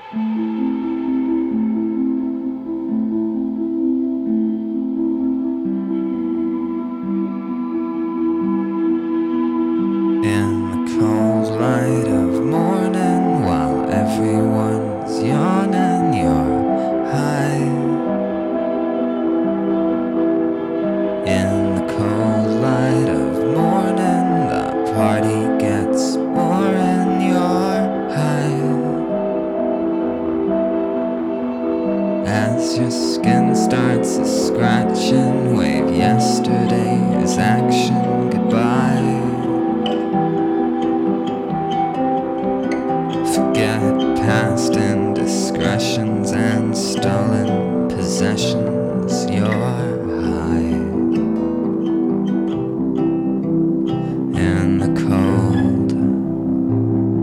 In the cold light of morning, while everyone's yawning, you're high. In the cold light of morning, the party gets boring, you're high. As your skin starts scratching, wave yesterday's action goodbye. Forget past indiscretions and stolen possessions.